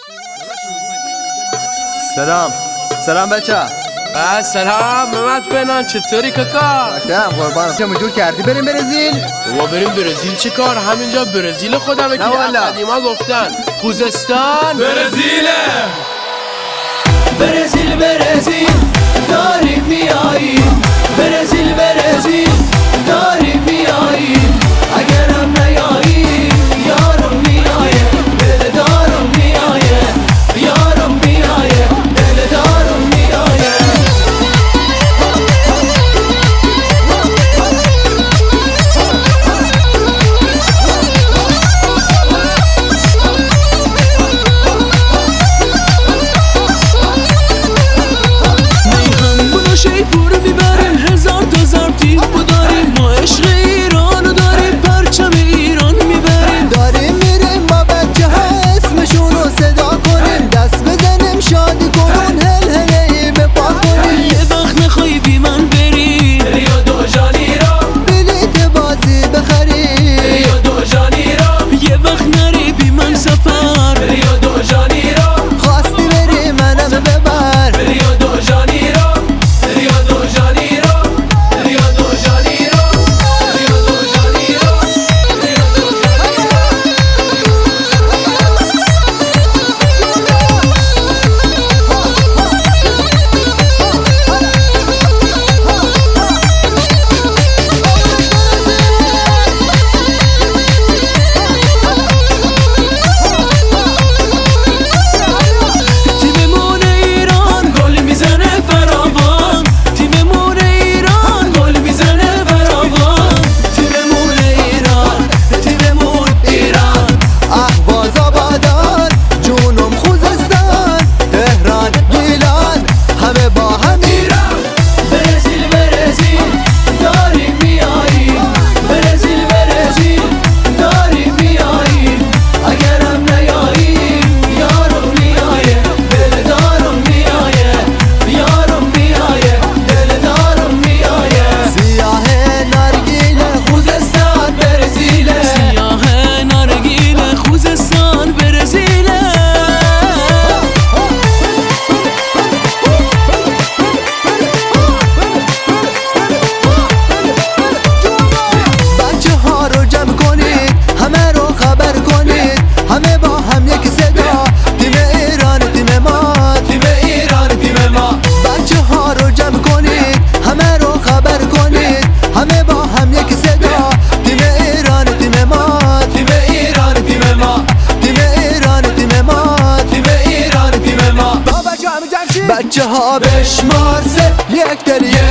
سلام بچه. سلام محمد بنان، چطوری کاکا؟ کم قربانم. چه مجور کردی بریم برزیل؟ و بریم برزیل چه کار؟ همینجا برزیل خودمه که قدیما گفتن خوزستان برزیله. برزیل برزیل داریم میاییم، برزیل برزیل داریم میاییم، اگرم نیاییم یارم میایه، دلدارم میایه، یارم میایه، دلدارم میایه. شیپور میبریم، هزار تا زرتیب داریم، ما عشق ایرانو داریم، پرچم ایران میبریم. داریم میریم با بچه ها اسمشونو صدا کنیم، دست بزنیم شادی کنون، هل هلی بپا کنیم. یه وقت نخوایی بی من بری ریو دو جانیرو، بلیت بازی بخری ریو دو جانیرو. یه وقت نری بی من سفر ریو دو جانیرو، خواستی بری منم ببر ریو دو جانیرو. بچه ها بشمار 3 1 2